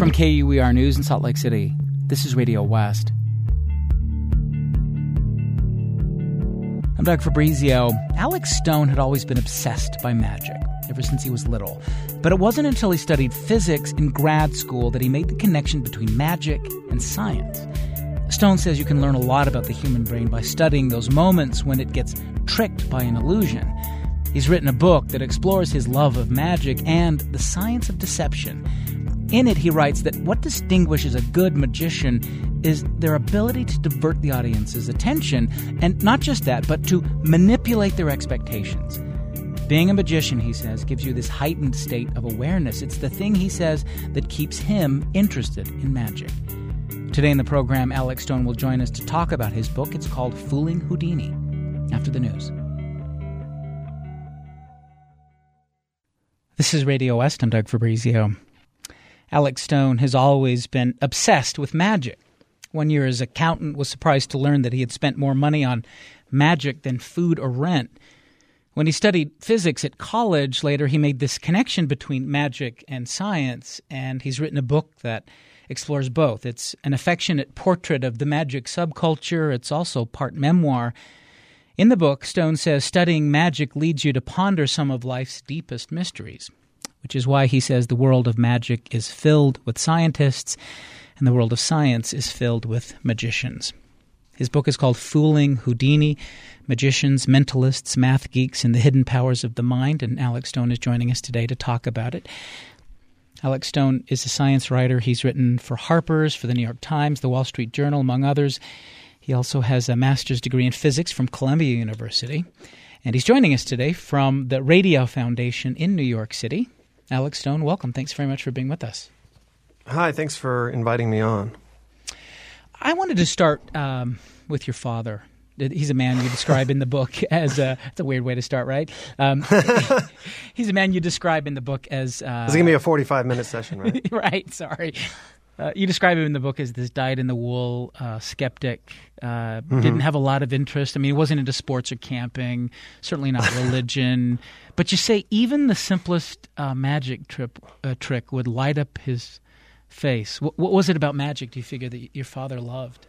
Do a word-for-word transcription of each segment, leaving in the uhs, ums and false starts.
From K U E R News in Salt Lake City, this is Radio West. I'm Doug Fabrizio. Alex Stone had always been obsessed by magic ever since he was little. But it wasn't until he studied physics in grad school that he made the connection between magic and science. Stone says you can learn a lot about the human brain by studying those moments when it gets tricked by an illusion. He's written a book that explores his love of magic and the science of deception. In it, he writes that what distinguishes a good magician is their ability to divert the audience's attention, and not just that, but to manipulate their expectations. Being a magician, he says, gives you this heightened state of awareness. It's the thing, he says, that keeps him interested in magic. Today in the program, Alex Stone will join us to talk about his book. It's called Fooling Houdini. After the news. This is Radio West. I'm Doug Fabrizio. Alex Stone has always been obsessed with magic. One year his accountant was surprised to learn that he had spent more money on magic than food or rent. When he studied physics at college, later he made this connection between magic and science, and he's written a book that explores both. It's an affectionate portrait of the magic subculture. It's also part memoir. In the book, Stone says studying magic leads you to ponder some of life's deepest mysteries, which is why he says the world of magic is filled with scientists and the world of science is filled with magicians. His book is called Fooling Houdini, Magicians, Mentalists, Math Geeks, and the Hidden Powers of the Mind, and Alex Stone is joining us today to talk about it. Alex Stone is a science writer. He's written for Harper's, for the New York Times, the Wall Street Journal, among others. He also has a master's degree in physics from Columbia University, and he's joining us today from the Radio Foundation in New York City. Alex Stone, welcome. Thanks very much for being with us. Hi, thanks for inviting me on. I wanted to start um, with your father. He's a man you describe in the book as a – it's a weird way to start, right? Um, he's a man you describe in the book as uh, – This is going to be a forty-five minute session, right? Right, sorry. Uh, you describe him in the book as this dyed-in-the-wool uh, skeptic, uh, mm-hmm. didn't have a lot of interest. I mean, he wasn't into sports or camping, certainly not religion. But you say even the simplest uh, magic trip, uh, trick would light up his face. What, what was it about magic do you figure that your father loved?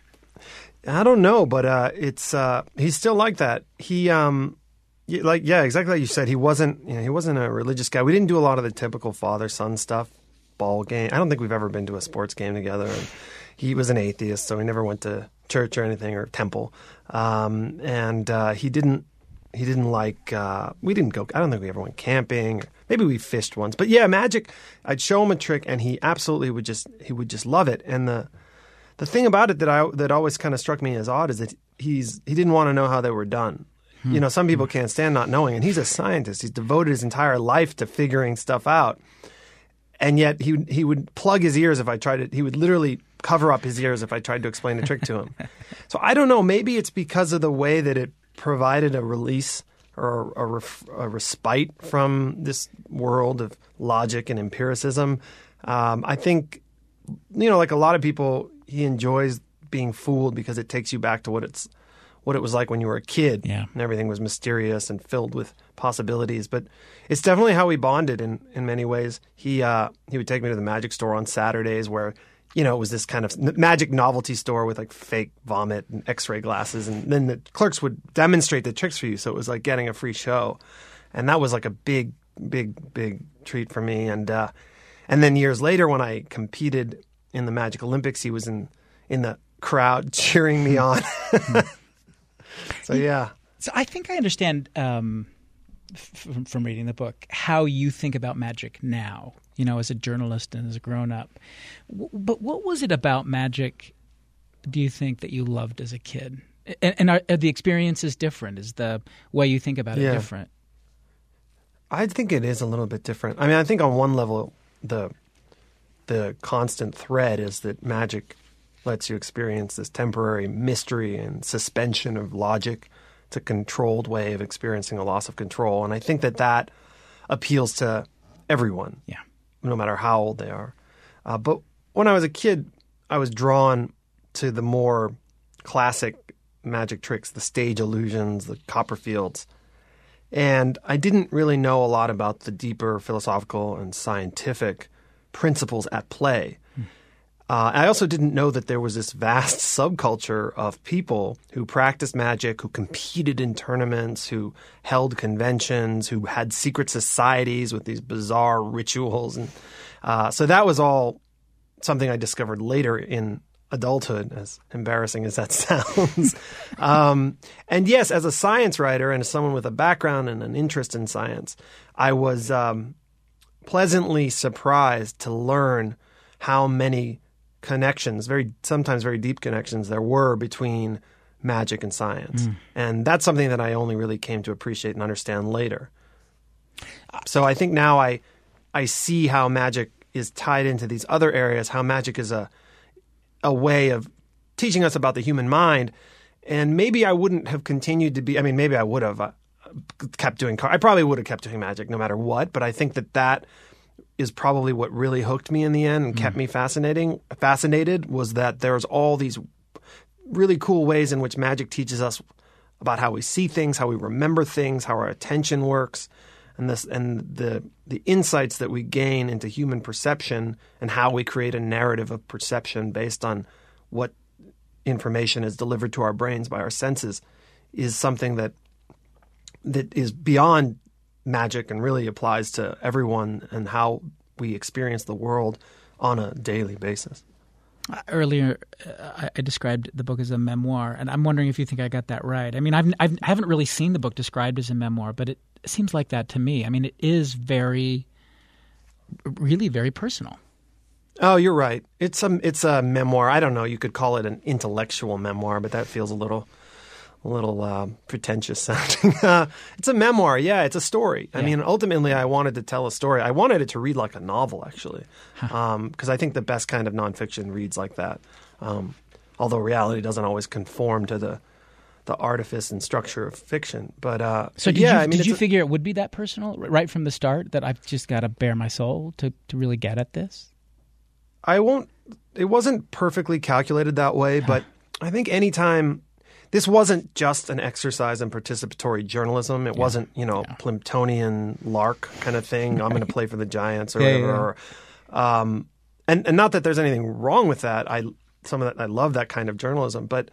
I don't know, but uh, it's uh, he's still like that. He um, like yeah, exactly like you said. He wasn't you know, he wasn't a religious guy. We didn't do a lot of the typical father-son stuff. Ball game. I don't think we've ever been to a sports game together. And he was an atheist, so he never went to church or anything or temple. Um, and uh, he didn't. He didn't like. Uh, we didn't go. I don't think we ever went camping. Maybe we fished once. But yeah, magic. I'd show him a trick, and he absolutely would just. He would just love it. And the the thing about it that I that always kind of struck me as odd is that he's he didn't want to know how they were done. Hmm. You know, some people can't stand not knowing, and he's a scientist. He's devoted his entire life to figuring stuff out. And yet he he would plug his ears if I tried to – he would literally cover up his ears if I tried to explain a trick to him. So I don't know. Maybe it's because of the way that it provided a release or a, ref, a respite from this world of logic and empiricism. Um, I think, you know, like a lot of people, he enjoys being fooled because it takes you back to what it's what it was like when you were a kid. Yeah. And everything was mysterious and filled with possibilities. But it's definitely how we bonded in, in many ways. He uh, he would take me to the magic store on Saturdays where, you know, it was this kind of magic novelty store with like fake vomit and x-ray glasses. And then the clerks would demonstrate the tricks for you. So it was like getting a free show. And that was like a big, big, big treat for me. And uh, and then years later when I competed in the Magic Olympics, he was in, in the crowd cheering me on. So, yeah. So I think I understand um, f- from reading the book how you think about magic now, you know, as a journalist and as a grown-up. W- but what was it about magic, do you think, that you loved as a kid? And, and are, are the experiences different? Is the way you think about it yeah. different? I think it is a little bit different. I mean, I think on one level, the the constant thread is that magic lets you experience this temporary mystery and suspension of logic. It's a controlled way of experiencing a loss of control. And I think that that appeals to everyone, yeah, no matter how old they are. Uh, but when I was a kid, I was drawn to the more classic magic tricks, the stage illusions, the Copperfields. And I didn't really know a lot about the deeper philosophical and scientific principles at play. Uh, I also didn't know that there was this vast subculture of people who practiced magic, who competed in tournaments, who held conventions, who had secret societies with these bizarre rituals. And uh, so that was all something I discovered later in adulthood, as embarrassing as that sounds. um, and yes, as a science writer and as someone with a background and an interest in science, I was um, pleasantly surprised to learn how many connections, very sometimes very deep connections, there were between magic and science. Mm. And that's something that I only really came to appreciate and understand later. So I think now I I see how magic is tied into these other areas, how magic is a a way of teaching us about the human mind. And maybe I wouldn't have continued to be, I mean, maybe I would have uh, kept doing, I probably would have kept doing magic no matter what, but I think that that is probably what really hooked me in the end and kept mm. me fascinating. Fascinated was that there's all these really cool ways in which magic teaches us about how we see things, how we remember things, how our attention works, and this and the the insights that we gain into human perception and how we create a narrative of perception based on what information is delivered to our brains by our senses is something that that is beyond magic and really applies to everyone and how we experience the world on a daily basis. Earlier, uh, I described the book as a memoir, and I'm wondering if you think I got that right. I mean, I've, I've, I haven't really seen the book described as a memoir, but it seems like that to me. I mean, it is very, really very personal. Oh, you're right. It's a, it's a memoir. I don't know. You could call it an intellectual memoir, but that feels a little... a little uh, pretentious sounding. uh, it's a memoir. Yeah, it's a story. I yeah. mean, ultimately, I wanted to tell a story. I wanted it to read like a novel, actually, because huh. um, I think the best kind of nonfiction reads like that. Um, although reality doesn't always conform to the the artifice and structure of fiction. But uh, so, did yeah, you, I mean, did you a, figure it would be that personal right from the start? That I've just got to bare my soul to to really get at this? I won't. It wasn't perfectly calculated that way, huh. but I think anytime. This wasn't just an exercise in participatory journalism. It yeah. wasn't, you know, yeah. Plimptonian lark kind of thing. Right. I'm going to play for the Giants or yeah, whatever. Yeah. Or, um, and, and not that there's anything wrong with that. I some of that I love that kind of journalism, but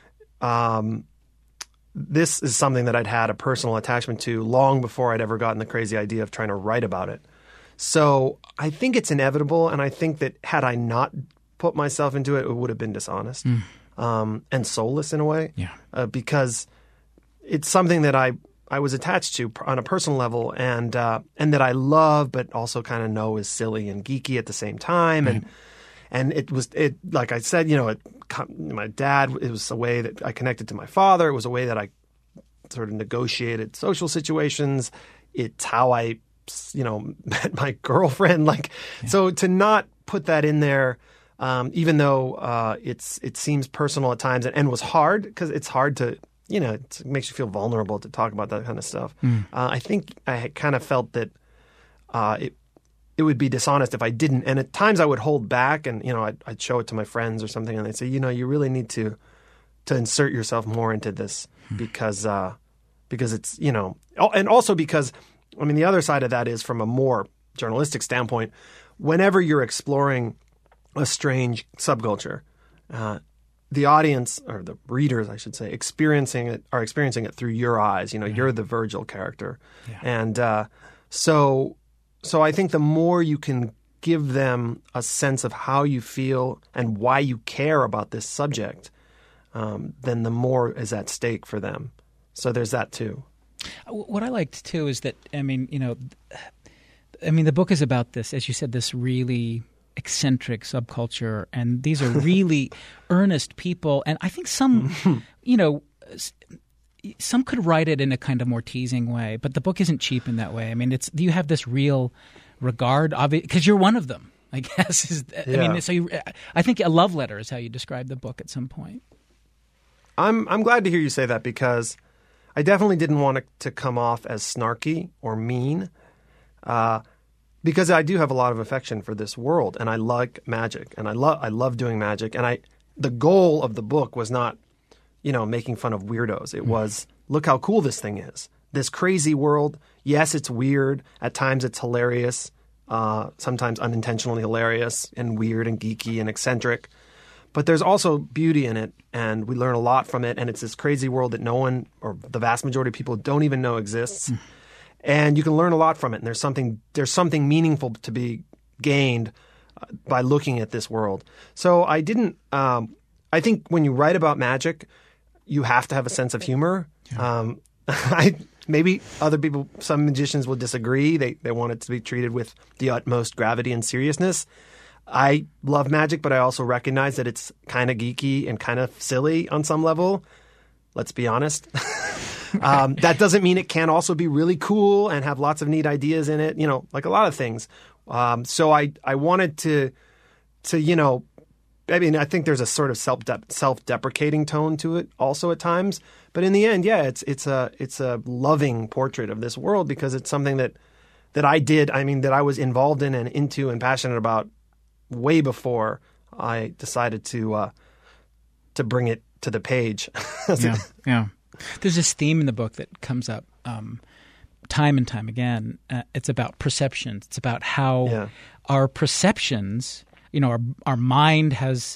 um, this is something that I'd had a personal attachment to long before I'd ever gotten the crazy idea of trying to write about it. So I think it's inevitable, and I think that had I not put myself into it, it would have been dishonest. Mm. Um, and soulless in a way, yeah. uh, because it's something that I, I was attached to on a personal level and uh, and that I love, but also kind of know is silly and geeky at the same time. Right. And and it was it like I said, you know, it, my dad. It was a way that I connected to my father. It was a way that I sort of negotiated social situations. It's how I, you know, met my girlfriend. Like yeah. so to not put that in there. Um, even though uh, it's it seems personal at times and, and was hard because it's hard to, you know, it makes you feel vulnerable to talk about that kind of stuff. Mm. Uh, I think I had kind of felt that uh, it it would be dishonest if I didn't. And at times I would hold back and, you know, I'd, I'd show it to my friends or something and they'd say, you know, you really need to to insert yourself more into this mm. because uh, because it's, you know, and also because, I mean, the other side of that is from a more journalistic standpoint, whenever you're exploring a strange subculture, uh, the audience or the readers, I should say, experiencing it are experiencing it through your eyes. You know, yeah. you're the Virgil character, yeah. and uh, so so I think the more you can give them a sense of how you feel and why you care about this subject, um, then the more is at stake for them. So there's that too. What I liked too is that I mean, you know, I mean, the book is about this, as you said, this really eccentric subculture, and these are really earnest people. And I think some, you know, some could write it in a kind of more teasing way, but the book isn't cheap in that way. I mean, it's you have this real regard, because you're one of them, I guess. Is, yeah. I mean, so you, I think a love letter is how you describe the book at some point. I'm I'm glad to hear you say that because I definitely didn't want it to come off as snarky or mean. Uh, Because I do have a lot of affection for this world, and I like magic, and I love I love doing magic. And I the goal of the book was not, you know, making fun of weirdos. It mm. was, look how cool this thing is. This crazy world. Yes, it's weird. At times, it's hilarious. uh, sometimes unintentionally hilarious and weird and geeky and eccentric. But there's also beauty in it, and we learn a lot from it. And it's this crazy world that no one, or the vast majority of people, don't even know exists. Mm. And you can learn a lot from it. And there's something there's something meaningful to be gained uh, by looking at this world. So I didn't. Um, I think when you write about magic, you have to have a sense of humor. Yeah. Um, I maybe other people, some magicians will disagree. They they want it to be treated with the utmost gravity and seriousness. I love magic, but I also recognize that it's kind of geeky and kind of silly on some level. Let's be honest. um, that doesn't mean it can't also be really cool and have lots of neat ideas in it, you know, like a lot of things. Um, so I, I wanted to, to, you know, I mean, I think there's a sort of self self-deprecating tone to it also at times. But in the end, yeah, it's it's a it's a loving portrait of this world because it's something that that I did, I mean, that I was involved in and into and passionate about way before I decided to uh, to bring it to the page. yeah, yeah. There's this theme in the book that comes up um, time and time again. Uh, it's about perceptions. It's about how yeah. our perceptions, you know, our our mind has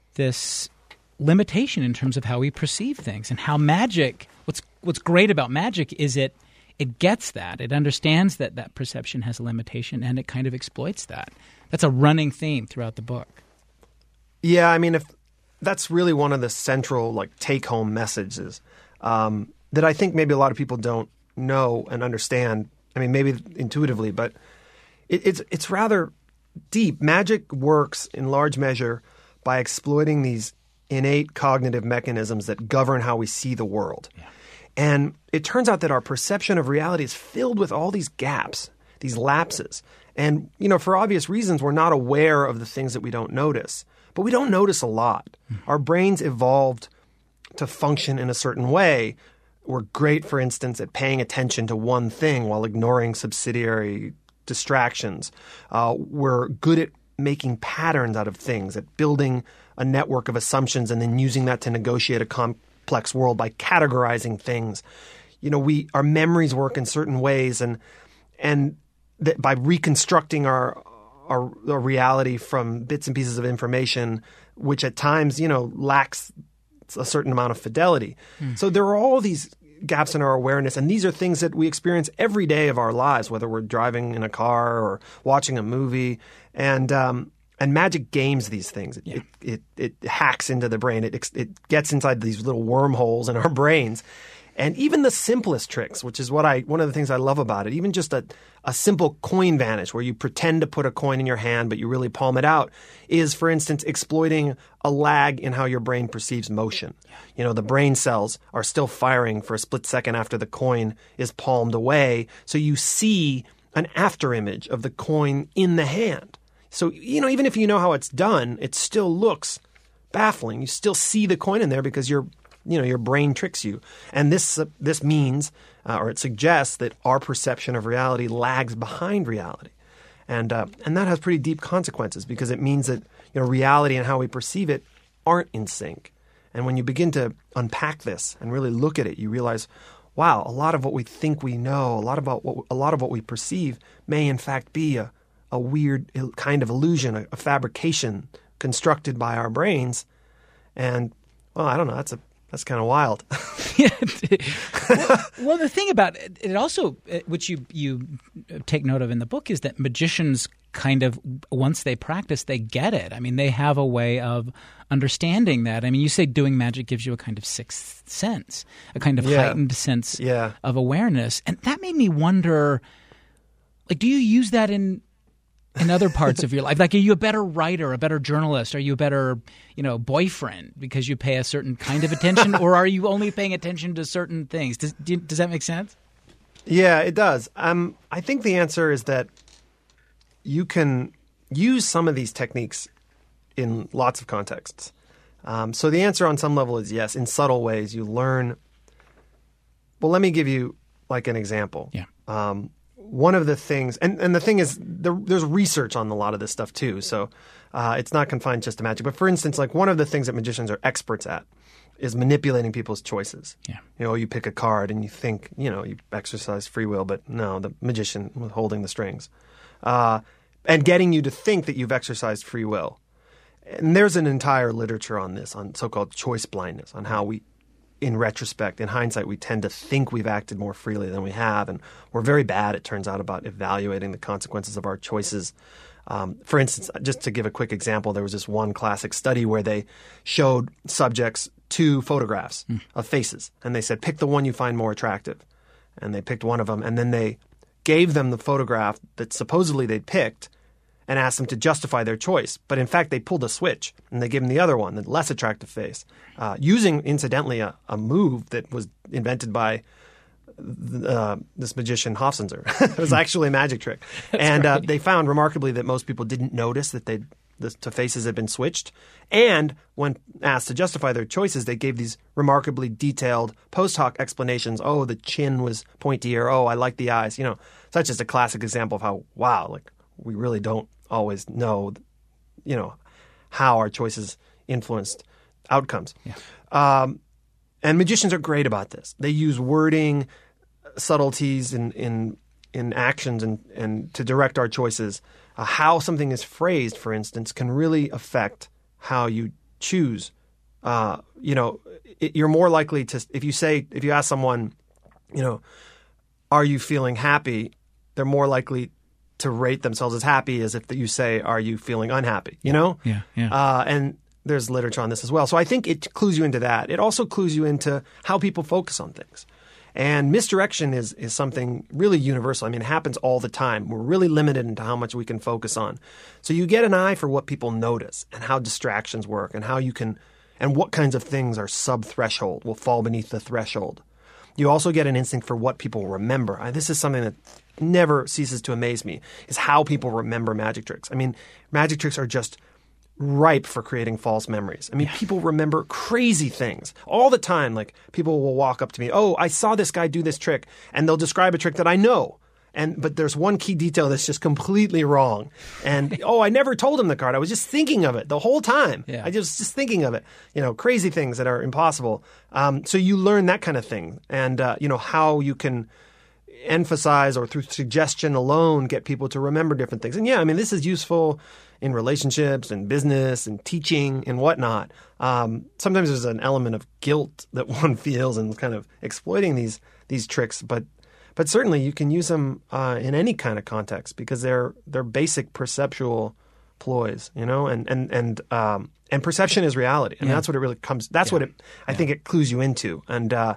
this limitation in terms of how we perceive things, and how magic. What's what's great about magic is it it gets that. It understands that that perception has a limitation, and it kind of exploits that. That's a running theme throughout the book. Yeah, I mean, if that's really one of the central like take-home messages um, that I think maybe a lot of people don't know and understand. I mean, maybe intuitively, but it, it's it's rather deep. Magic works in large measure by exploiting these innate cognitive mechanisms that govern how we see the world. Yeah. And it turns out that our perception of reality is filled with all these gaps, these lapses. And, you know, for obvious reasons, we're not aware of the things that we don't notice. But we don't notice a lot. Mm-hmm. Our brains evolved to function in a certain way. We're great, for instance, at paying attention to one thing while ignoring subsidiary distractions. Uh, we're good at making patterns out of things, at building a network of assumptions and then using that to negotiate a complex world by categorizing things. You know, we our memories work in certain ways, and and that by reconstructing our, our our reality from bits and pieces of information, which at times, you know, lacks a certain amount of fidelity. Mm. So there are all these gaps in our awareness, and these are things that we experience every day of our lives, whether we're driving in a car or watching a movie. And um, and magic games these things. It, yeah. it, it it hacks into the brain. It it gets inside these little wormholes in our brains. And even the simplest tricks, which is what I one of the things I love about it, even just a, a simple coin vanish where you pretend to put a coin in your hand but you really palm it out, is, for instance, exploiting a lag in how your brain perceives motion. You know, the brain cells are still firing for a split second after the coin is palmed away, so you see an after image of the coin in the hand. So, you know, even if you know how it's done, it still looks baffling. You still see the coin in there because you're You know, your brain tricks you. And this uh, this means, uh, or it suggests, that our perception of reality lags behind reality. And uh, and that has pretty deep consequences because it means that, you know, reality and how we perceive it aren't in sync. And when you begin to unpack this and really look at it, you realize, wow, a lot of what we think we know, a lot about what a lot of what we perceive may in fact be a, a weird kind of illusion, a, a fabrication constructed by our brains. And, well, I don't know, that's a That's kind of wild. well, well, the thing about it, it also, which you you take note of in the book, is that magicians kind of, once they practice, they get it. I mean, they have a way of understanding that. I mean, you say doing magic gives you a kind of sixth sense, a kind of yeah. heightened sense yeah. of awareness. And that made me wonder, like, do you use that in in other parts of your life? Like, are you a better writer, a better journalist? Are you a better, you know, boyfriend because you pay a certain kind of attention? Or are you only paying attention to certain things? Does, do, does that make sense? Yeah, it does. Um, I think the answer is that you can use some of these techniques in lots of contexts. Um, so the answer on some level is yes. In subtle ways, you learn. Well, let me give you like an example. Yeah. Um, One of the things, and, and the thing is, there, there's research on a lot of this stuff too, so uh, it's not confined just to magic. But for instance, like one of the things that magicians are experts at is manipulating people's choices. Yeah. You know, you pick a card and you think, you know, you exercise free will, but no, the magician was holding the strings. Uh, and getting you to think that you've exercised free will. And there's an entire literature on this, on so-called choice blindness, on how we, in retrospect, in hindsight, we tend to think we've acted more freely than we have. And we're very bad, it turns out, about evaluating the consequences of our choices. Um, for instance, just to give a quick example, there was this one classic study where they showed subjects two photographs mm. of faces. And they said, pick the one you find more attractive. And they picked one of them. And then they gave them the photograph that supposedly they'd picked and asked them to justify their choice. But in fact, they pulled a switch and they gave them the other one, the less attractive face, uh, using, incidentally, a, a move that was invented by uh, this magician Hofzinser. It was actually a magic trick. And uh, they found remarkably that most people didn't notice that they'd the to faces had been switched. And when asked to justify their choices, they gave these remarkably detailed post hoc explanations. Oh, the chin was pointier. Oh, I like the eyes. You know, such as a classic example of how, wow, like we really don't always know, you know, how our choices influenced outcomes. Yeah. Um, and magicians are great about this. They use wording, subtleties in in, in actions and, and to direct our choices. Uh, how something is phrased, for instance, can really affect how you choose. Uh, you know, it, you're more likely to, if you say, if you ask someone, you know, are you feeling happy? They're more likely to rate themselves as happy as if you say, are you feeling unhappy? You know? Yeah, yeah. Uh, and there's literature on this as well. So I think it clues you into that. It also clues you into how people focus on things. And misdirection is, is something really universal. I mean, it happens all the time. We're really limited into how much we can focus on. So you get an eye for what people notice and how distractions work and how you can – and what kinds of things are sub-threshold, will fall beneath the threshold. You also get an instinct for what people remember. I, this is something that never ceases to amaze me, is how people remember magic tricks. I mean, magic tricks are just – ripe for creating false memories. I mean, yeah. people remember crazy things all the time. Like people will walk up to me, oh, I saw this guy do this trick, and they'll describe a trick that I know. And but there's one key detail that's just completely wrong. And oh, I never told him the card. I was just thinking of it the whole time. Yeah. I just just thinking of it. You know, crazy things that are impossible. Um, so you learn that kind of thing, and uh, you know how you can emphasize or through suggestion alone get people to remember different things. And yeah, I mean, this is useful in relationships and business and teaching and whatnot. Um, sometimes there's an element of guilt that one feels in kind of exploiting these these tricks, but but certainly you can use them uh, in any kind of context because they're they're basic perceptual ploys, you know, and and and um, and perception is reality, and yeah. that's what it really comes. That's yeah. what it. I yeah. think it clues you into, and uh,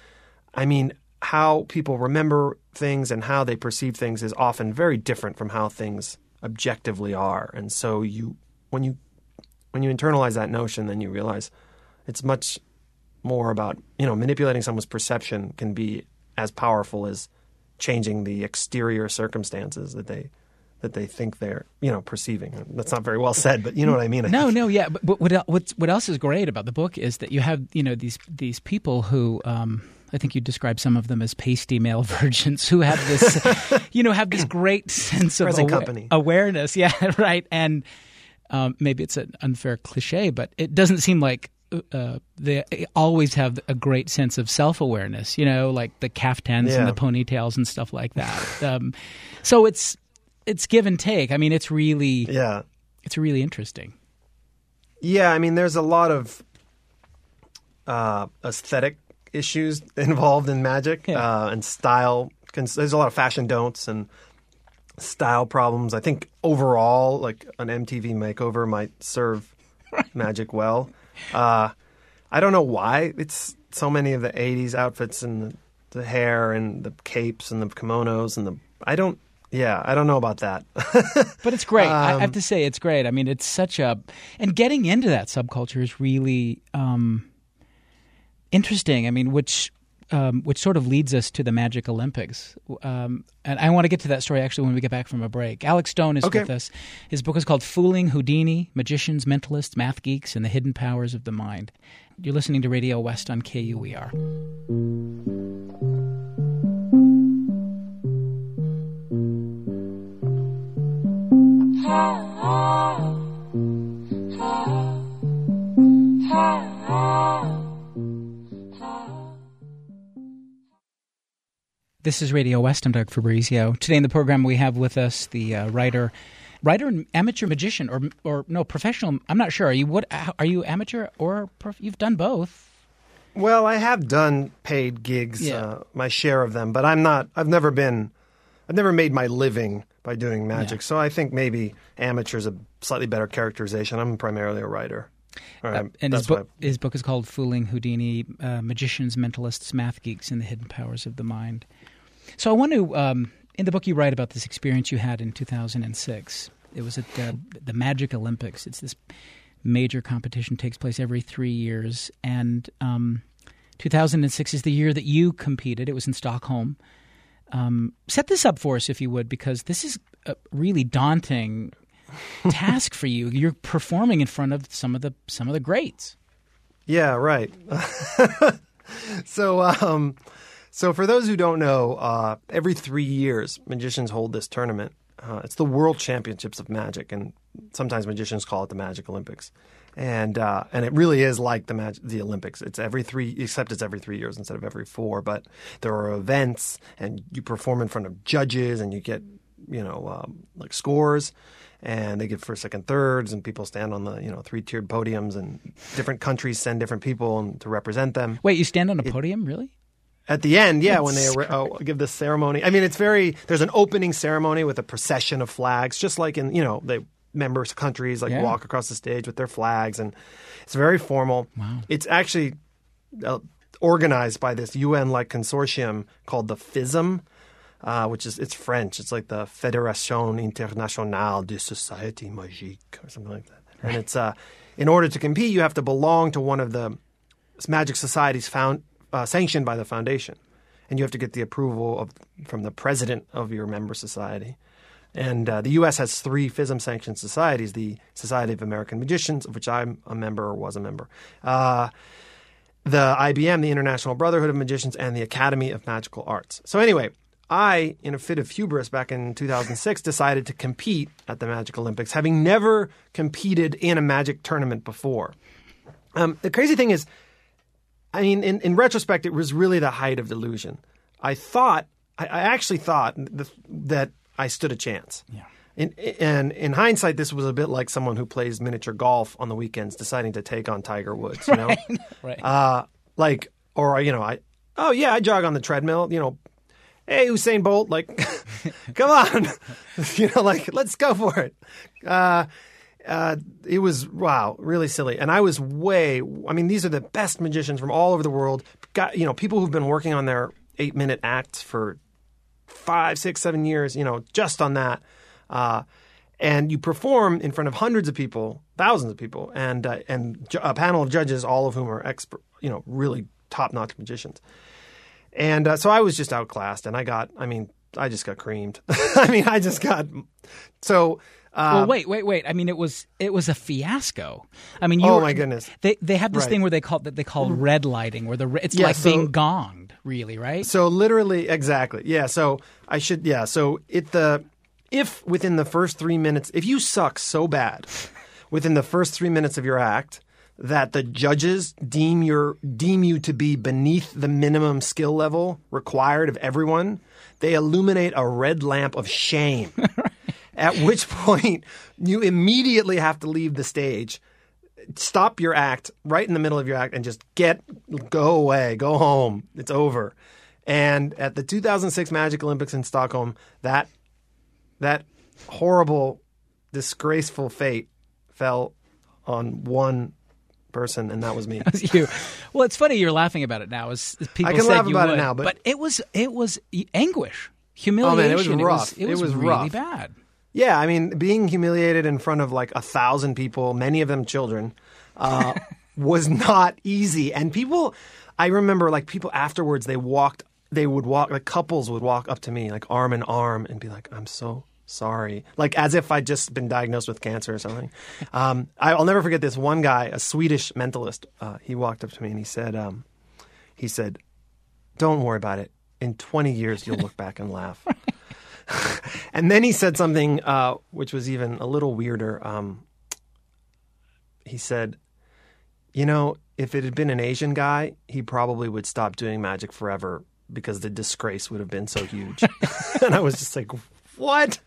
I mean, how people remember things and how they perceive things is often very different from how things objectively are. And so you when you when you internalize that notion, then you realize it's much more about, you know, manipulating someone's perception can be as powerful as changing the exterior circumstances that they that they think they're, you know, perceiving. That's not very well said, but you know what I mean. I no, think. no, yeah. But, but what what what else is great about the book is that you have, you know, these these people who um, I think you describe some of them as pasty male virgins who have this, you know, have this great sense of Present awa- company. awareness. Yeah, right. And um, maybe it's an unfair cliche, but it doesn't seem like uh, they always have a great sense of self-awareness, you know, like the caftans yeah. and the ponytails and stuff like that. Um, so it's it's give and take. I mean, it's really yeah. it's really interesting. Yeah, I mean, there's a lot of uh, aesthetic issues involved in magic yeah. uh, and style. There's a lot of fashion don'ts and style problems. I think overall, like an M T V makeover might serve magic well. Uh, I don't know why it's so many of the eighties outfits and the, the hair and the capes and the kimonos and the I don't yeah I don't know about that. But it's great. Um, I have to say it's great. I mean, it's such a and getting into that subculture is really um, interesting. I mean, which um, which sort of leads us to the Magic Olympics. Um, and I want to get to that story actually when we get back from a break. Alex Stone is okay. with us. His book is called Fooling Houdini, Magicians, Mentalists, Math Geeks, and the Hidden Powers of the Mind. You're listening to Radio West on K U E R. This is Radio West. I'm Doug Fabrizio. Today in the program we have with us the uh, writer, writer and amateur magician, or or no professional. I'm not sure. Are you what? Are you amateur or prof- you've done both? Well, I have done paid gigs, Yeah. uh, my share of them, but I'm not. I've never been. I've never made my living by doing magic, Yeah. so I think maybe amateur is a slightly better characterization. I'm primarily a writer. Or Uh, I'm- and his that's book, why- his book is called "Fooling Houdini: uh, Magicians, Mentalists, Math Geeks, and the Hidden Powers of the Mind." So I want to. Um, in the book, you write about this experience you had in two thousand six. It was at the, the Magic Olympics. It's this major competition, takes place every three years, and um, two thousand six is the year that you competed. It was in Stockholm. Um, set this up for us, if you would, because this is a really daunting task for you. You're performing in front of some of the some of the greats. Yeah, right. so, um, so for those who don't know, uh, every three years, magicians hold this tournament. Uh, it's the World Championships of Magic, and sometimes magicians call it the Magic Olympics. And uh, and it really is like the mag- the Olympics. It's every three, except it's every three years instead of every four. But there are events, and you perform in front of judges, and you get you know um, like scores, and they give first, second, thirds, and people stand on the you know three tiered podiums, and different countries send different people and, to represent them. Wait, you stand on a podium, really? At the end, yeah, when they That's uh, give the ceremony. I mean, it's very. There's an opening ceremony with a procession of flags, just like in you know they. Members countries like Yeah. walk across the stage with their flags, and it's very formal. Wow. It's actually uh, organized by this U N-like consortium called the FISM, uh, which is it's French. It's like the Fédération Internationale de Société Magique or something like that. And it's uh, in order to compete, you have to belong to one of the magic societies found uh, sanctioned by the foundation, and you have to get the approval of from the president of your member society. And uh, the U S has three FISM-sanctioned societies, the Society of American Magicians, of which I'm a member or was a member, uh, the I B M, the International Brotherhood of Magicians, and the Academy of Magical Arts. So anyway, I, in a fit of hubris back in two thousand six, decided to compete at the Magic Olympics, having never competed in a magic tournament before. Um, the crazy thing is, I mean, in, in retrospect, it was really the height of delusion. I thought, I, I actually thought th- that I stood a chance. Yeah. In, and in hindsight, this was a bit like someone who plays miniature golf on the weekends, deciding to take on Tiger Woods. You know, Right. uh, like, or you know, I oh yeah, I jog on the treadmill. You know, hey Usain Bolt, like, come on, you know, like let's go for it. Uh, uh, it was wow, really silly, and I was way. I mean, these are the best magicians from all over the world. Got you know, people who've been working on their eight-minute acts for five, six, seven years, you know, just on that. Uh, and you perform in front of hundreds of people, thousands of people, and uh, and ju- a panel of judges, all of whom are expert, you know, really top-notch magicians. And uh, so I was just outclassed, and I got, I mean, I just got creamed. I mean, I just got, so. Uh, well, wait, wait, wait. I mean, it was it was a fiasco. I mean, you Oh, were- my goodness. They they have this Right. thing where they call that they call red lighting, where the re- it's Yeah, like so- being gonged, really, right? So literally, exactly. Yeah. So I should, yeah. So it, the, if within the first three minutes, if you suck so bad within the first three minutes of your act that the judges deem your, deem you to be beneath the minimum skill level required of everyone, they illuminate a red lamp of shame. At which point you immediately have to leave the stage, stop your act right in the middle of your act, and just get, go away, go home. It's over. And at the two thousand six Magic Olympics in Stockholm, that that horrible, disgraceful fate fell on one person, and that was me. It's you. Well, it's funny you're laughing about it now. As, as people I can said laugh you about it would. now, but- it was it was anguish, humiliation. Oh, man, it was rough. It was, It was really rough. bad. Yeah, I mean, being humiliated in front of like a thousand people, many of them children, uh, was not easy. And people, I remember like people afterwards, they walked, they would walk, like couples would walk up to me like arm in arm and be like, I'm so sorry. Like as if I'd just been diagnosed with cancer or something. Um, I, I'll never forget this one guy, a Swedish mentalist. Uh, he walked up to me and he said, um, he said, don't worry about it. In twenty years, you'll look back and laugh. And then he said something uh, which was even a little weirder. Um, he said, you know, if it had been an Asian guy, he probably would stop doing magic forever because the disgrace would have been so huge. And I was just like, what?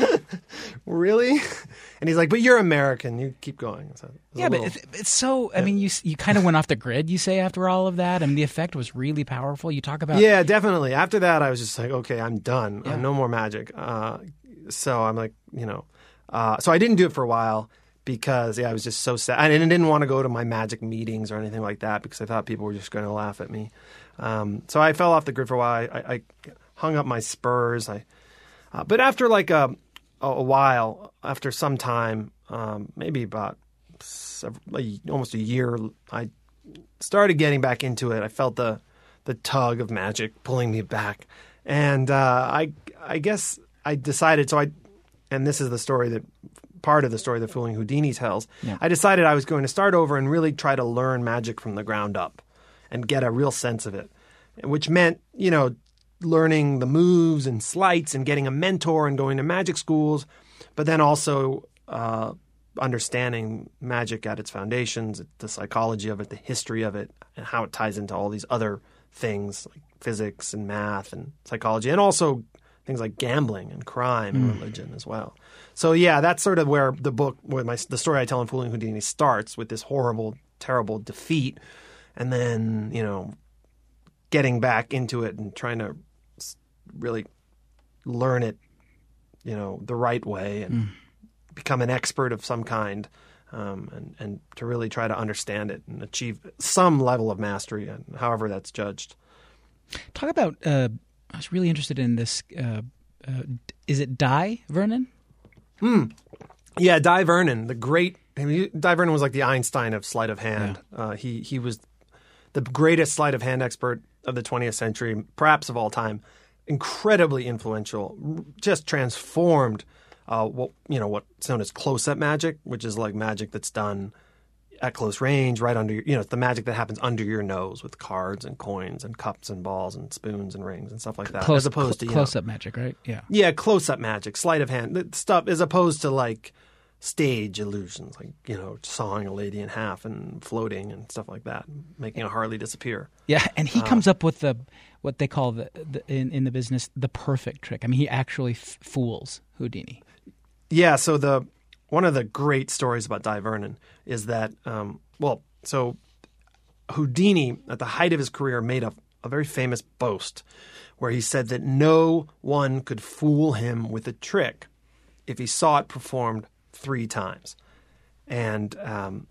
Really? And he's like, but you're American. You keep going. So it yeah, little, but it's, it's so, I yeah. mean, you you kind of went off the grid, you say, after all of that. I mean, the effect was really powerful. You talk about... Yeah, definitely. After that, I was just like, okay, I'm done. Yeah. Uh, no more magic. Uh, so I'm like, you know, uh, so I didn't do it for a while because, yeah, I was just so sad. I didn't, didn't want to go to my magic meetings or anything like that because I thought people were just going to laugh at me. Um, so I fell off the grid for a while. I, I hung up my spurs. I, uh, but after like a, a while, after some time, um, maybe about several, like almost a year, I started getting back into it. I felt the the tug of magic pulling me back, and uh, I I guess I decided. So I, and this is the story that part of the story that Fooling Houdini tells. Yeah. I decided I was going to start over and really try to learn magic from the ground up, and get a real sense of it, which meant you know. learning the moves and sleights and getting a mentor and going to magic schools, but then also uh, understanding magic at its foundations, the psychology of it, the history of it, and how it ties into all these other things like physics and math and psychology, and also things like gambling and crime and mm. religion as well. So yeah, that's sort of where the book, where my the story I tell in Fooling Houdini starts, with this horrible, terrible defeat, and then you know getting back into it and trying to really learn it, you know, the right way and mm. become an expert of some kind, um, and, and to really try to understand it and achieve some level of mastery, and however that's judged. Talk about, uh, I was really interested in this, uh, uh, is it Dai Vernon? Hmm. Yeah, Dai Vernon, the great, I mean, Dai Vernon was like the Einstein of sleight of hand. Yeah. Uh, he, he was the greatest sleight of hand expert of the twentieth century, perhaps of all time. Incredibly influential, just transformed uh, what you know what's known as close-up magic, which is like magic that's done at close range, right under your, you know, it's the magic that happens under your nose with cards and coins and cups and balls and spoons and rings and stuff like that. Close, as opposed to you close-up know, magic, right? Yeah, yeah, close-up magic, sleight of hand stuff, as opposed to like stage illusions, like you know, sawing a lady in half and floating and stuff like that, making a Harley disappear. Yeah, and he uh, comes up with the what they call the, the in, in the business the perfect trick. I mean, he actually f- fools Houdini. Yeah, so the one of the great stories about Dai Vernon is that, um, well, so Houdini at the height of his career made a, a very famous boast where he said that no one could fool him with a trick if he saw it performed three times. And, um,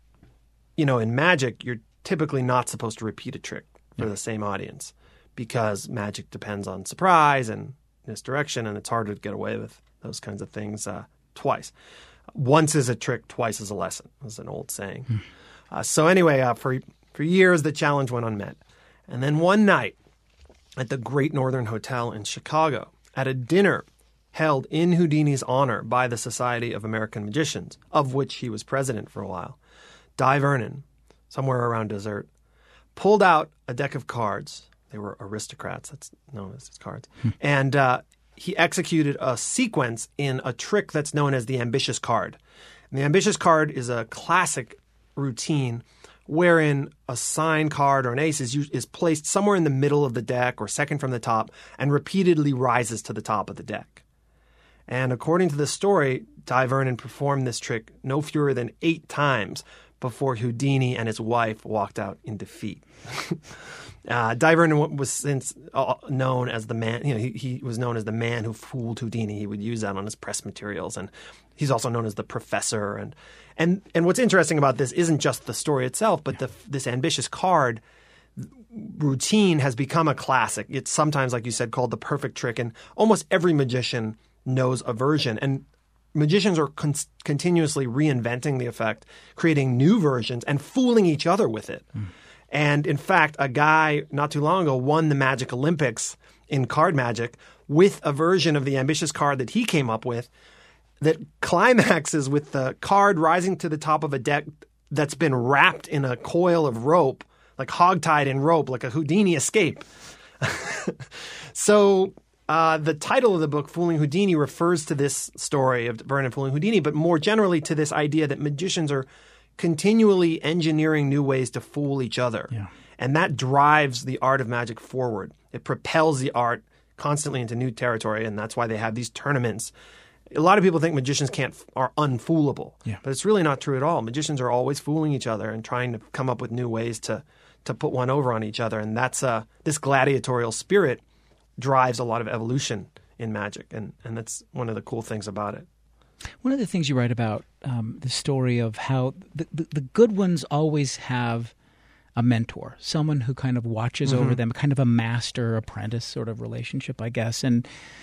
you know, in magic, you're typically not supposed to repeat a trick for yeah. the same audience because magic depends on surprise and misdirection, and it's harder to get away with those kinds of things uh, twice. Once is a trick, twice is a lesson, is an old saying. Hmm. Uh, so anyway, uh, for, for years, the challenge went unmet. And then one night at the Great Northern Hotel in Chicago, at a dinner held in Houdini's honor by the Society of American Magicians, of which he was president for a while, Dai Vernon, somewhere around dessert, pulled out a deck of cards. They were aristocrats, that's known as his cards. Hmm. And uh, he executed a sequence in a trick that's known as the ambitious card. And the ambitious card is a classic routine wherein a sign card or an ace is, is placed somewhere in the middle of the deck or second from the top and repeatedly rises to the top of the deck. And according to the story, Dai Vernon performed this trick no fewer than eight times before Houdini and his wife walked out in defeat. uh, Dai Vernon was since uh, known as the man, you know, he, he was known as the man who fooled Houdini. He would use that on his press materials. And he's also known as the professor. And and, and what's interesting about this isn't just the story itself, but the, this ambitious card routine has become a classic. It's sometimes, like you said, called the perfect trick. And almost every magician knows a version. And magicians are con- continuously reinventing the effect, creating new versions and fooling each other with it. Mm. And in fact, a guy not too long ago won the Magic Olympics in card magic with a version of the ambitious card that he came up with that climaxes with the card rising to the top of a deck that's been wrapped in a coil of rope, like hogtied in rope, like a Houdini escape. So Uh, the title of the book, Fooling Houdini, refers to this story of Vernon fooling Houdini, but more generally to this idea that magicians are continually engineering new ways to fool each other. Yeah. And that drives the art of magic forward. it propels the art constantly into new territory, and that's why they have these tournaments. A lot of people think magicians can't are unfoolable, yeah. but it's really not true at all. Magicians are always fooling each other and trying to come up with new ways to to put one over on each other, and that's uh, this gladiatorial spirit drives a lot of evolution in magic, and, and that's one of the cool things about it. One of the things you write about um, the story of how the, the, the good ones always have a mentor, someone who kind of watches mm-hmm. over them, kind of a master-apprentice sort of relationship, I guess. And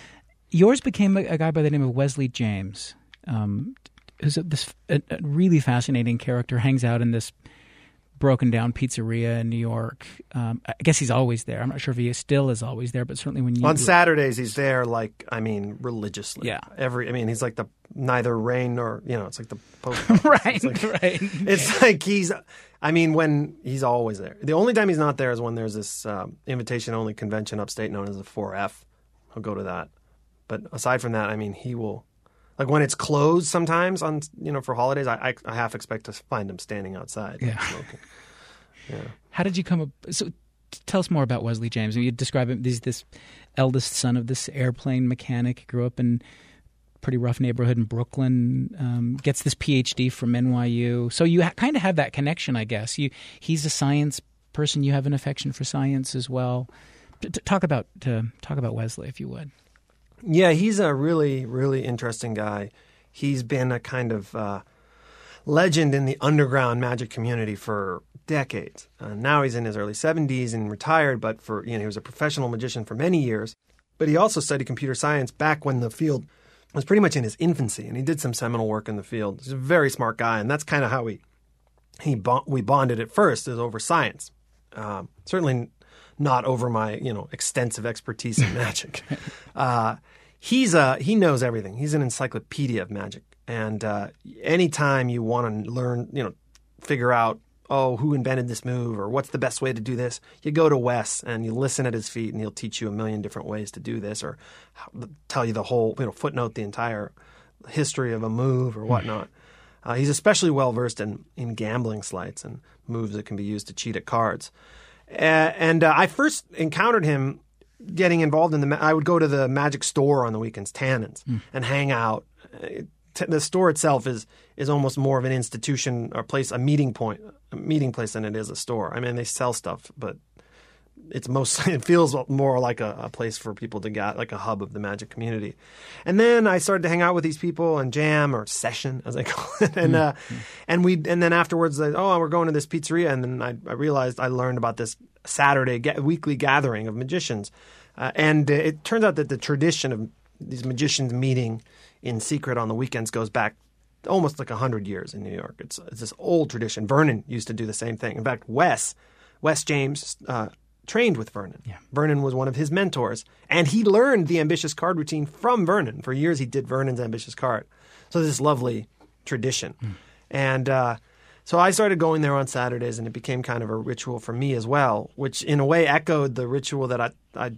yours became a, a guy by the name of Wesley James, um, who's a, this a, a really fascinating character, hangs out in this broken-down pizzeria in New York. Um, I guess he's always there. I'm not sure if he still is always there, but certainly when you... On Saturdays, he's there, like, I mean, religiously. Yeah. Every, I mean, he's like the neither rain nor, you know, it's like the post. right, it's like, right. It's like he's, I mean, when he's always there. The only time he's not there is when there's this um, invitation-only convention upstate known as the four F. He'll go to that. But aside from that, I mean, he will... Like when it's closed sometimes on, you know, for holidays, I, I, I half expect to find him standing outside yeah. smoking. Yeah. How did you come up? So t- tell us more about Wesley James. You describe him, he's this eldest son of this airplane mechanic. He grew up in a pretty rough neighborhood in Brooklyn, um, gets this P H D from N Y U. So you ha- kind of have that connection, I guess. You He's a science person. You have an affection for science as well. T- t- talk about to, talk about Wesley, if you would. Yeah, he's a really, really interesting guy. He's been a kind of uh, legend in the underground magic community for decades. Uh, now he's in his early seventies and retired, but for you know he was a professional magician for many years. But he also studied computer science back when the field was pretty much in is infancy, and he did some seminal work in the field. He's a very smart guy, and that's kind of how we he bo- we bonded at first, is over science. Um, certainly not over my, you know, extensive expertise in magic. Uh, he's uh, he knows everything. He's an encyclopedia of magic. And uh, anytime you want to learn, you know, figure out, oh, who invented this move or what's the best way to do this, you go to Wes and you listen at his feet and he'll teach you a million different ways to do this or tell you the whole, you know, footnote the entire history of a move or whatnot. Uh, he's especially well versed in, in gambling sleights and moves that can be used to cheat at cards. Uh, and uh, I first encountered him getting involved in the – I would go to the magic store on the weekends, Tannen's, mm. and hang out. It, the store itself is is almost more of an institution or place, a meeting point, a meeting place than it is a store. I mean, they sell stuff, but it's mostly it feels more like a, a place for people to get, like a hub of the magic community. And then I started to hang out with these people and jam or session, as I call it, and uh, mm-hmm. and we and then afterwards, I, oh, we're going to this pizzeria, and then I, I realized I learned about this Saturday ga- weekly gathering of magicians, uh, and it turns out that the tradition of these magicians meeting in secret on the weekends goes back almost like a hundred years in New York. It's, it's this old tradition. Vernon used to do the same thing. In fact, Wes, Wes James uh, trained with Vernon. Yeah. Vernon was one of his mentors, and he learned the ambitious card routine from Vernon. For years, he did Vernon's ambitious card. So this lovely tradition. Mm. And uh, so I started going there on Saturdays, and it became kind of a ritual for me as well, which in a way echoed the ritual that I I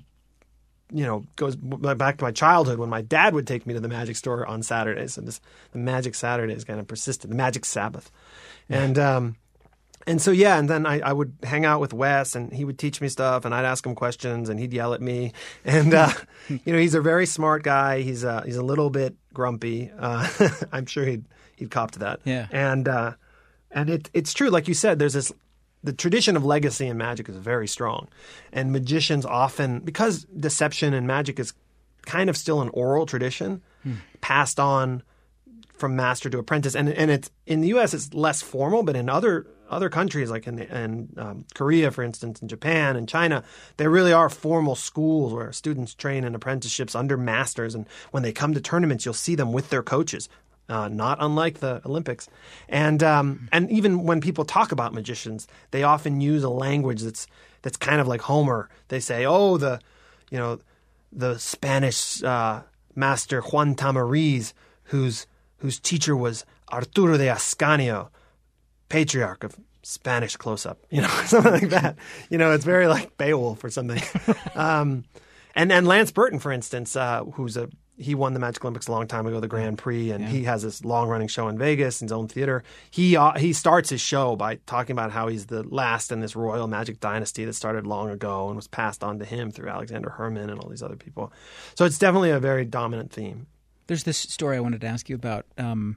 you know, goes back to my childhood when my dad would take me to the magic store on Saturdays. And this, the magic Saturdays kind of persisted, the magic Sabbath. And, um, and so, yeah, and then I, I would hang out with Wes and he would teach me stuff and I'd ask him questions and he'd yell at me. And, uh, you know, he's a very smart guy. He's uh, he's a little bit grumpy. Uh, I'm sure he'd, he'd cop to that. Yeah. And, uh, and it, it's true. Like you said, there's this, the tradition of legacy in magic is very strong. And magicians often, because deception in magic is kind of still an oral tradition, hmm. passed on from master to apprentice. And and it's in the U S it's less formal, but in other other countries like in, in um, Korea, for instance, in Japan and China, there really are formal schools where students train in apprenticeships under masters. And when they come to tournaments, you'll see them with their coaches. Uh, not unlike the Olympics. And um, and even when people talk about magicians, they often use a language that's that's kind of like Homer. They say, oh, the you know the Spanish uh, master Juan Tamariz, whose whose teacher was Arturo de Ascanio, patriarch of Spanish close-up, you know, something like that. You know, it's very like Beowulf or something. um, and and Lance Burton, for instance, uh, who's a he won the Magic Olympics a long time ago, the Grand Prix, and yeah. he has this long-running show in Vegas in his own theater. He uh, he starts his show by talking about how he's the last in this royal magic dynasty that started long ago and was passed on to him through Alexander Herman and all these other people. So it's definitely a very dominant theme. There's this story I wanted to ask you about. Um,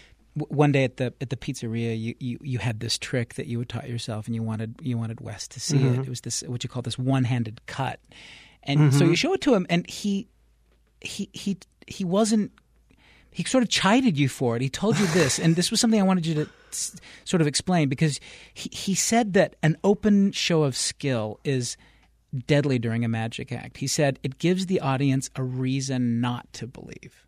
One day at the at the pizzeria, you, you, you had this trick that you had taught yourself, and you wanted you wanted Wes to see mm-hmm. it. It was this what you call this one-handed cut, and mm-hmm. so you show it to him, and he he he he wasn't. He sort of chided you for it. He told you this, and this was something I wanted you to s- sort of explain, because he he said that an open show of skill is deadly during a magic act. He said it gives the audience a reason not to believe.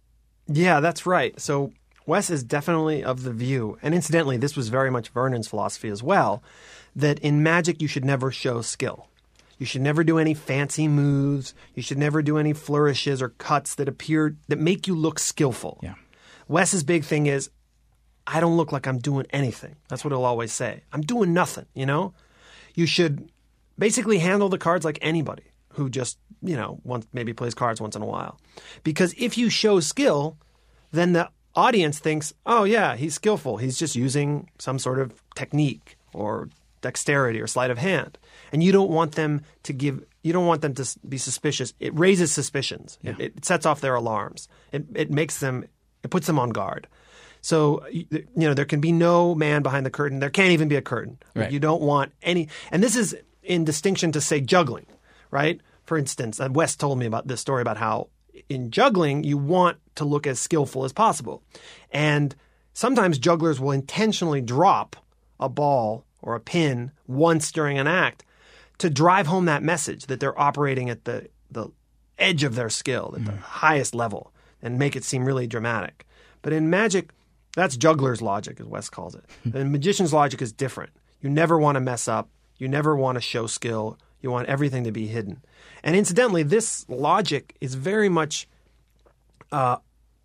Yeah, that's right. So Wes is definitely of the view, and incidentally, this was very much Vernon's philosophy as well, that in magic you should never show skill. You should never do any fancy moves. You should never do any flourishes or cuts that appear that make you look skillful. Yeah. Wes's big thing is, I don't look like I'm doing anything. That's what he'll always say. I'm doing nothing, you know? You should basically handle the cards like anybody who just, you know, once, maybe plays cards once in a while. Because if you show skill, then the audience thinks, oh, yeah, he's skillful. He's just using some sort of technique or dexterity or sleight of hand. And you don't want them to give – you don't want them to be suspicious. It raises suspicions. Yeah. It, it sets off their alarms. It, it makes them – it puts them on guard. So, you know, there can be no man behind the curtain. There can't even be a curtain. Right. You don't want any – and this is in distinction to, say, juggling, right? For instance, Wes told me about this story about how in juggling you want to look as skillful as possible. And sometimes jugglers will intentionally drop a ball or a pin once during an act to drive home that message that they're operating at the, the edge of their skill, at mm. the highest level, and make it seem really dramatic. But in magic, that's juggler's logic, as Wes calls it. And magician's logic is different. You never want to mess up. You never want to show skill. You want everything to be hidden. And incidentally, this logic is very much uh,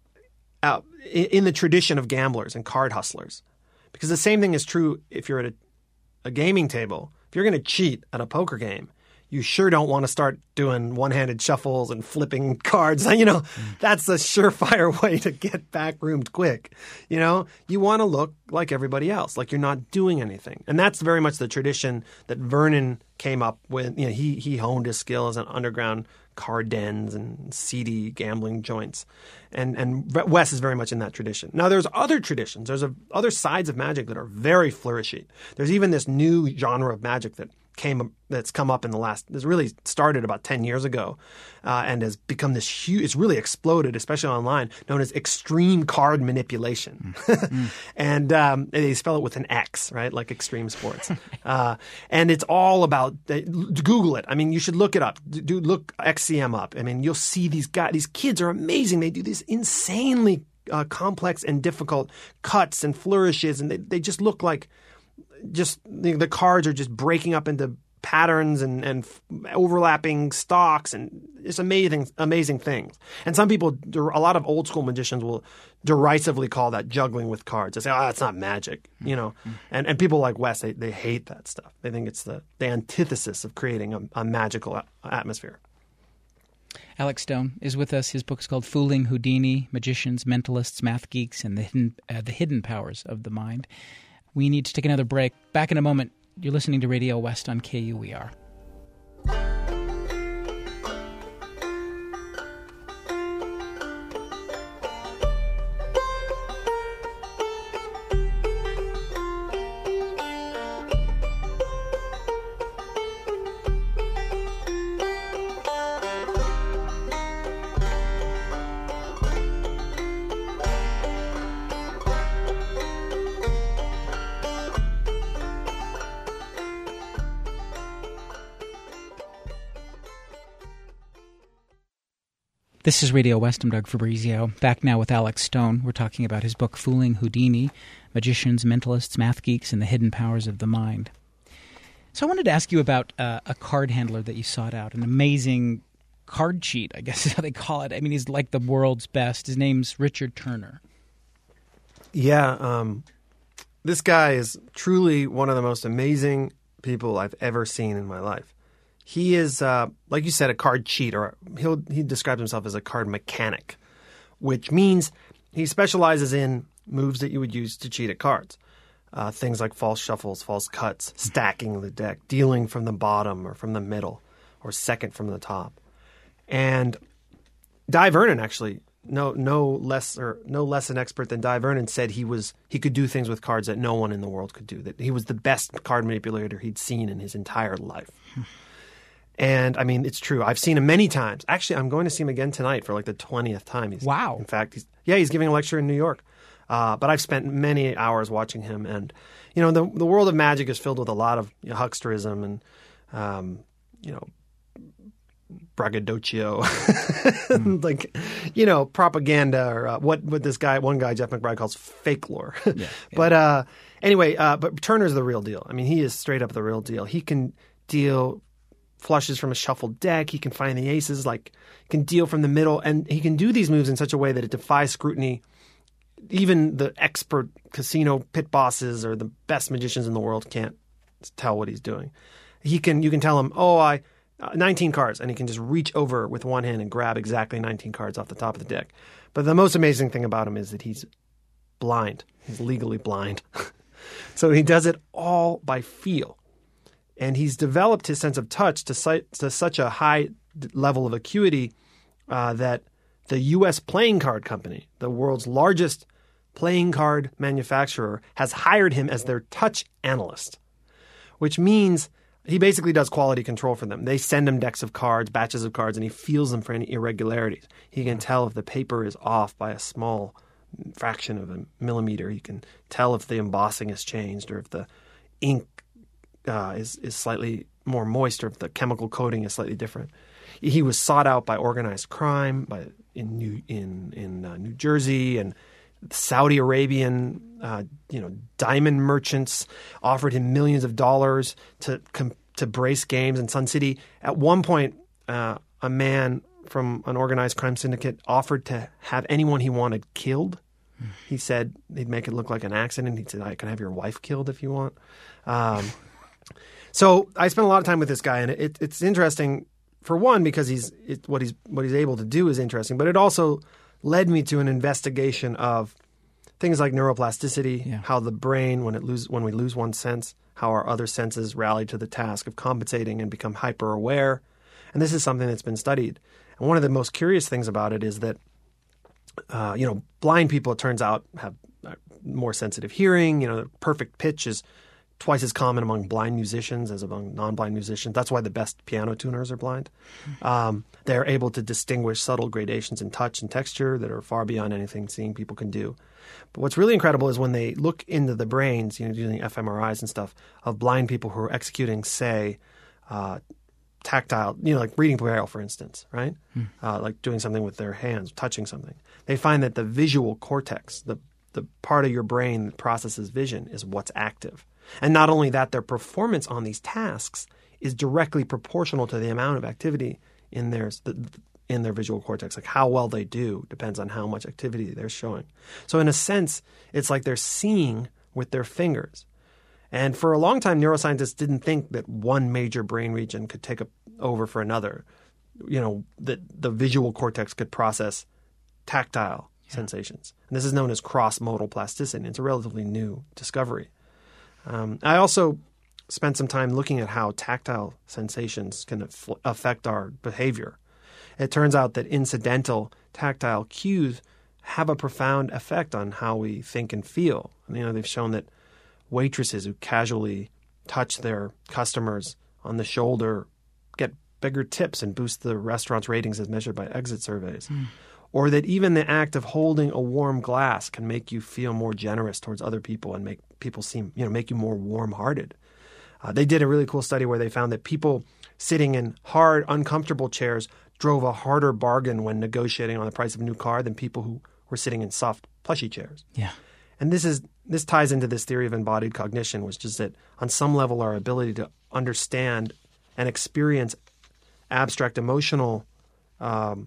uh, in the tradition of gamblers and card hustlers. Because the same thing is true if you're at a, a gaming table. If you're going to cheat at a poker game, you sure don't want to start doing one-handed shuffles and flipping cards. You know, mm. that's a surefire way to get backroomed quick. You know, you want to look like everybody else, like you're not doing anything. And that's very much the tradition that Vernon came up with. You know, he he honed his skills in underground card dens and seedy gambling joints. And and Wes is very much in that tradition. Now, there's other traditions. There's a, other sides of magic that are very flourishy. There's even this new genre of magic that came that's come up in the last – this really started about ten years ago uh, and has become this huge – it's really exploded, especially online, known as extreme card manipulation. Mm. And um, they spell it with an X, right, like extreme sports. uh, and it's all about uh, – Google it. I mean, you should look it up. Do Look X C M up. I mean, you'll see these guys – these kids are amazing. They do these insanely uh, complex and difficult cuts and flourishes, and they, they just look like – just the, the cards are just breaking up into patterns and, and f- overlapping stalks, and it's amazing, amazing things. And some people, a lot of old school magicians will derisively call that juggling with cards. They say, oh, that's not magic, you know. Mm-hmm. And and people like Wes, they, they hate that stuff. They think it's the, the antithesis of creating a, a magical a- atmosphere. Alex Stone is with us. His book is called Fooling Houdini, Magicians, Mentalists, Math Geeks, and the Hidden, uh, the Hidden Powers of the Mind. We need to take another break. Back in a moment. You're listening to Radio West on K U E R. This is Radio West. I'm Doug Fabrizio. Back now with Alex Stone. We're talking about his book, Fooling Houdini, Magicians, Mentalists, Math Geeks, and the Hidden Powers of the Mind. So I wanted to ask you about uh, a card handler that you sought out, an amazing card cheat, I guess is how they call it. I mean, he's like the world's best. His name's Richard Turner. Yeah. Um, this guy is truly one of the most amazing people I've ever seen in my life. he is, uh, like you said, a card cheat, or he'll, he describes himself as a card mechanic, which means he specializes in moves that you would use to cheat at cards. Uh, things like false shuffles, false cuts, stacking the deck, dealing from the bottom or from the middle, or second from the top. And Dai Vernon actually, no no less or no less an expert than Dai Vernon, said he was he could do things with cards that no one in the world could do. That he was the best card manipulator he'd seen in his entire life. And I mean, it's true. I've seen him many times. Actually, I'm going to see him again tonight for like the twentieth time. He's, wow. In fact, he's, yeah, he's giving a lecture in New York. Uh, but I've spent many hours watching him. And, you know, the the world of magic is filled with a lot of you know, hucksterism and, um, you know, braggadocio, mm. like, you know, propaganda, or uh, what, what this guy, one guy, Jeff McBride, calls fake lore. yeah, yeah. But uh, anyway, uh, but Turner's the real deal. I mean, he is straight up the real deal. He can deal flushes from a shuffled deck. He can find the aces, like he can deal from the middle, and he can do these moves in such a way that it defies scrutiny. Even the expert casino pit bosses or the best magicians in the world can't tell what he's doing. He can, you can tell him, oh, I, uh, nineteen cards, and he can just reach over with one hand and grab exactly nineteen cards off the top of the deck. But the most amazing thing about him is that he's blind. He's legally blind. So he does it all by feel. And he's developed his sense of touch to, si- to such a high level of acuity uh, that the U S Playing Card Company, the world's largest playing card manufacturer, has hired him as their touch analyst, which means he basically does quality control for them. They send him decks of cards, batches of cards, and he feels them for any irregularities. He can tell if the paper is off by a small fraction of a millimeter. He can tell if the embossing has changed, or if the ink uh, is, is slightly more moist, or if the chemical coating is slightly different. He was sought out by organized crime by in New in in uh, New Jersey, and Saudi Arabian uh, you know diamond merchants offered him millions of dollars to com- to brace games in Sun City. At one point, uh, a man from an organized crime syndicate offered to have anyone he wanted killed. Mm. He said he'd make it look like an accident. He said, "I can have your wife killed if you want." Um, so I spent a lot of time with this guy, and it, it's interesting. For one, because he's it, what he's what he's able to do is interesting, but it also led me to an investigation of things like neuroplasticity, yeah. how the brain, when it lose when we lose one sense, how our other senses rally to the task of compensating and become hyper aware. And this is something that's been studied. And one of the most curious things about it is that uh, you know blind people, it turns out, have more sensitive hearing. You know, the perfect pitch is twice as common among blind musicians as among non-blind musicians. That's why the best piano tuners are blind. Um, they're able to distinguish subtle gradations in touch and texture that are far beyond anything seeing people can do. But what's really incredible is when they look into the brains, you know, using fMRIs and stuff, of blind people who are executing, say, uh, tactile, you know, like reading Braille, for instance, right? Hmm. Uh, like doing something with their hands, touching something. They find that the visual cortex, the the part of your brain that processes vision, is what's active. And not only that, their performance on these tasks is directly proportional to the amount of activity in their in their visual cortex. Like how well they do depends on how much activity they're showing. So in a sense, it's like they're seeing with their fingers. And for a long time, neuroscientists didn't think that one major brain region could take a, over for another. You know, that the visual cortex could process tactile yeah. sensations. And this is known as cross-modal plasticity. It's a relatively new discovery. Um, I also spent some time looking at how tactile sensations can af- affect our behavior. It turns out that incidental tactile cues have a profound effect on how we think and feel. And, you know, they've shown that waitresses who casually touch their customers on the shoulder get bigger tips and boost the restaurant's ratings as measured by exit surveys. Mm. Or that even the act of holding a warm glass can make you feel more generous towards other people and make people seem, you know, make you more warm-hearted. Uh, they did a really cool study where they found that people sitting in hard, uncomfortable chairs drove a harder bargain when negotiating on the price of a new car than people who were sitting in soft, plushy chairs. Yeah. And this is this ties into this theory of embodied cognition, which is that on some level our ability to understand and experience abstract emotional um,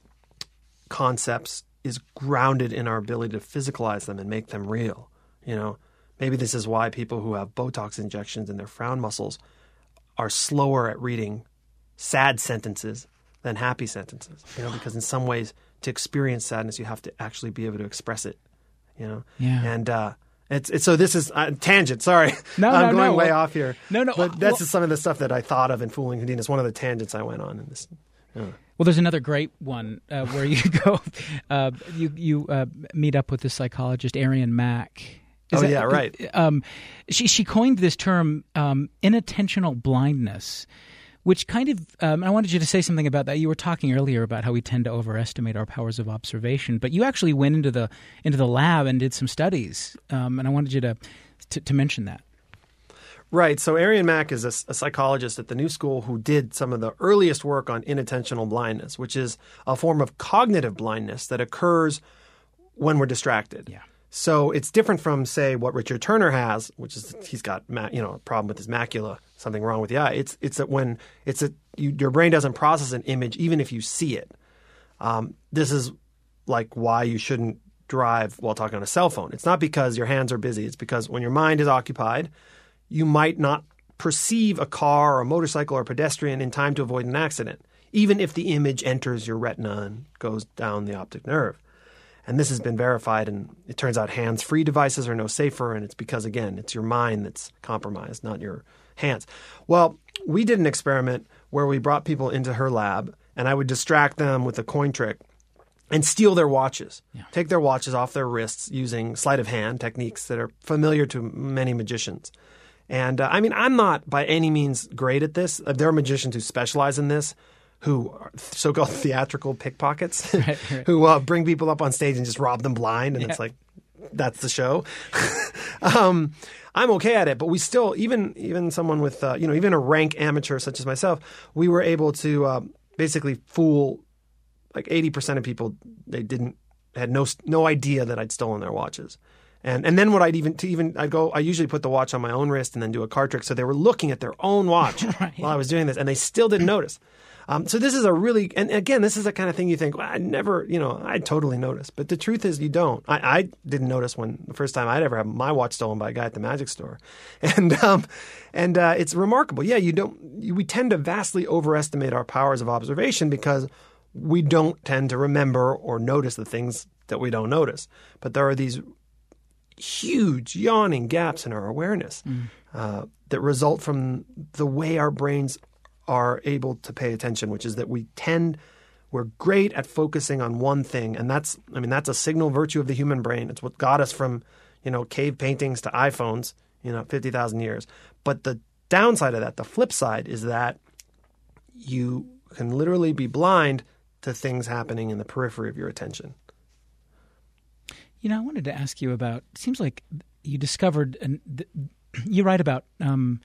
concepts is grounded in our ability to physicalize them and make them real. You know, maybe this is why people who have Botox injections in their frown muscles are slower at reading sad sentences than happy sentences. You know, because in some ways, to experience sadness, you have to actually be able to express it. You know, yeah. and uh, it's, it's so this is uh, tangent. Sorry, no, I'm no, going no. way well, off here. No, no, but that's well, just some of the stuff that I thought of in Fooling Houdini. It's one of the tangents I went on in this. Uh. Well, there's another great one uh, where you go, uh, you you uh, meet up with the psychologist Arian Mack. Is oh that, yeah, right. Um, she she coined this term um, inattentional blindness, which kind of um, I wanted you to say something about that. You were talking earlier about how we tend to overestimate our powers of observation, but you actually went into the into the lab and did some studies, um, and I wanted you to, to to mention that. Right. So Arian Mack is a, a psychologist at the New School who did some of the earliest work on inattentional blindness, which is a form of cognitive blindness that occurs when we're distracted. Yeah. So it's different from, say, what Richard Turner has, which is he's got you know a problem with his macula, something wrong with the eye. It's it's that when it's a you, your brain doesn't process an image even if you see it. Um, this is like why you shouldn't drive while talking on a cell phone. It's not because your hands are busy. It's because when your mind is occupied, you might not perceive a car or a motorcycle or a pedestrian in time to avoid an accident, even if the image enters your retina and goes down the optic nerve. And this has been verified, and it turns out hands-free devices are no safer, and it's because, again, it's your mind that's compromised, not your hands. Well, we did an experiment where we brought people into her lab, and I would distract them with a coin trick and steal their watches, yeah. take their watches off their wrists using sleight of hand techniques that are familiar to many magicians. And uh, I mean, I'm not by any means great at this. Uh, there are magicians who specialize in this, who are so-called theatrical pickpockets, right, right. who uh, bring people up on stage and just rob them blind. And yeah. it's like, that's the show. um, I'm okay at it, but we still, even even someone with, uh, you know, even a rank amateur such as myself, we were able to uh, basically fool like eighty percent of people. They didn't, had no no idea that I'd stolen their watches. And and then what I'd even to even I'd go I usually put the watch on my own wrist and then do a card trick, so they were looking at their own watch right. while I was doing this, and they still didn't notice. Um, so this is a really and again this is the kind of thing you think well, I never you know I totally notice, but the truth is you don't. I, I didn't notice when the first time I'd ever have my watch stolen by a guy at the magic store, and um, and uh, it's remarkable. Yeah, you don't. You, we tend to vastly overestimate our powers of observation because we don't tend to remember or notice the things that we don't notice. But there are these huge yawning gaps in our awareness mm. uh, that result from the way our brains are able to pay attention, which is that we tend, we're great at focusing on one thing. And that's, I mean, that's a signal virtue of the human brain. It's what got us from, you know, cave paintings to iPhones, you know, fifty thousand years. But the downside of that, the flip side, is that you can literally be blind to things happening in the periphery of your attention. You know, I wanted to ask you about, it seems like you discovered, and you write about, um,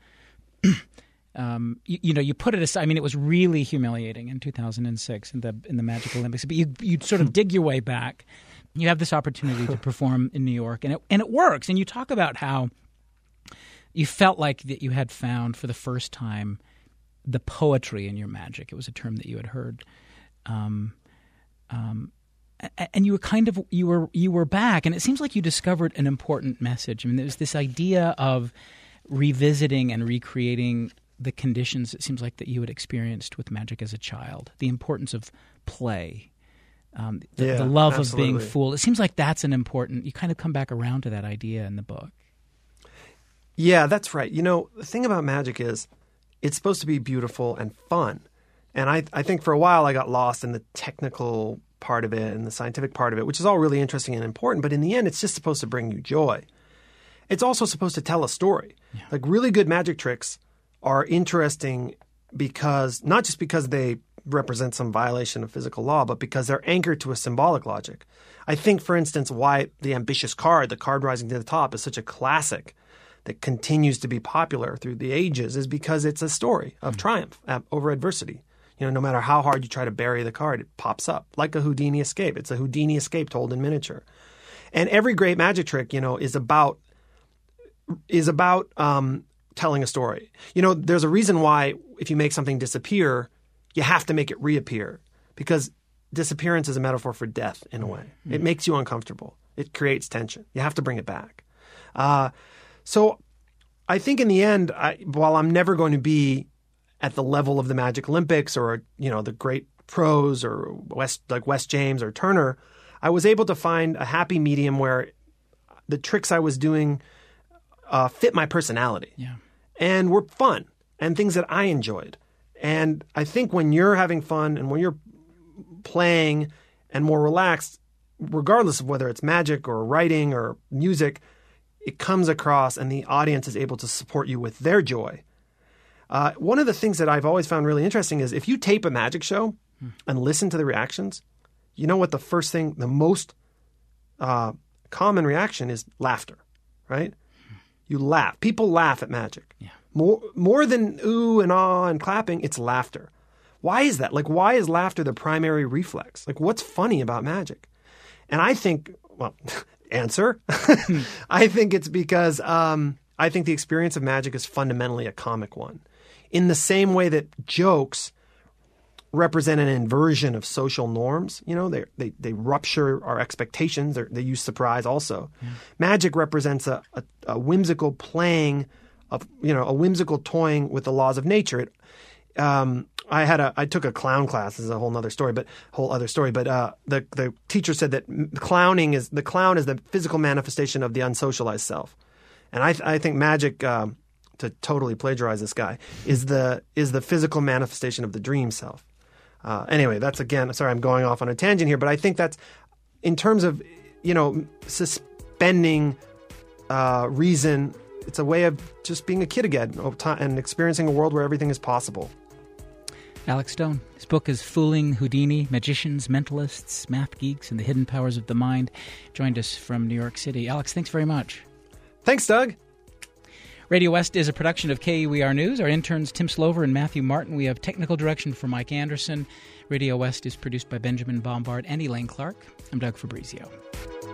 um, you, you know, you put it aside. I mean, it was really humiliating in two thousand six in the in the Magic Olympics, but you you sort of dig your way back. You have this opportunity to perform in New York, and it and it works. And you talk about how you felt like that you had found for the first time the poetry in your magic. It was a term that you had heard. Um, um, And you were kind of you were you were back, and it seems like you discovered an important message. I mean, there's this idea of revisiting and recreating the conditions. It seems like that you had experienced with magic as a child. The importance of play, um, the, yeah, the love absolutely. of being fooled. It seems like that's an important. You kind of come back around to that idea in the book. Yeah, that's right. You know, the thing about magic is it's supposed to be beautiful and fun, and I I think for a while I got lost in the technical part of it and the scientific part of it, which is all really interesting and important. But in the end, it's just supposed to bring you joy. It's also supposed to tell a story. Yeah. Like really good magic tricks are interesting because not just because they represent some violation of physical law, but because they're anchored to a symbolic logic. I think, for instance, why the ambitious card, the card rising to the top, is such a classic that continues to be popular through the ages is because it's a story of mm-hmm. triumph over adversity. You know, no matter how hard you try to bury the card, it pops up like a Houdini escape. It's a Houdini escape told in miniature. And every great magic trick, you know, is about is about um, telling a story. You know, there's a reason why if you make something disappear, you have to make it reappear, because disappearance is a metaphor for death in a way. Mm-hmm. It makes you uncomfortable. It creates tension. You have to bring it back. Uh, so I think in the end, I, while I'm never going to be at the level of the Magic Olympics or, you know, the great pros or West, like West James or Turner, I was able to find a happy medium where the tricks I was doing uh, fit my personality yeah. and were fun and things that I enjoyed. And I think when you're having fun and when you're playing and more relaxed, regardless of whether it's magic or writing or music, it comes across and the audience is able to support you with their joy. Uh, one of the things that I've always found really interesting is if you tape a magic show hmm. and listen to the reactions, you know what the first thing, the most uh, common reaction is laughter, right? Hmm. You laugh. People laugh at magic. Yeah. More, more than ooh and ah and clapping, it's laughter. Why is that? Like, why is laughter the primary reflex? Like, what's funny about magic? And I think, well, answer. I think it's because um, I think the experience of magic is fundamentally a comic one. In the same way that jokes represent an inversion of social norms, you know, they they, they rupture our expectations. They're, they use surprise also. Yeah. Magic represents a, a, a whimsical playing of, you know, a whimsical toying with the laws of nature. It, um, I had a I took a clown class. This is a whole other story, but whole other story. But uh, the the teacher said that clowning is the clown is the physical manifestation of the unsocialized self, and I I think magic, um, to totally plagiarize this guy, is the is the physical manifestation of the dream self. Uh, anyway, that's again. Sorry, I'm going off on a tangent here, but I think that's in terms of, you know, suspending uh, reason. It's a way of just being a kid again and experiencing a world where everything is possible. Alex Stone. His book is Fooling Houdini, Magicians, Mentalists, Math Geeks, and the Hidden Powers of the Mind. Joined us from New York City. Alex, thanks very much. Thanks, Doug. Radio West is a production of K U E R News. Our interns, Tim Slover and Matthew Martin. We have technical direction from Mike Anderson. Radio West is produced by Benjamin Bombard and Elaine Clark. I'm Doug Fabrizio.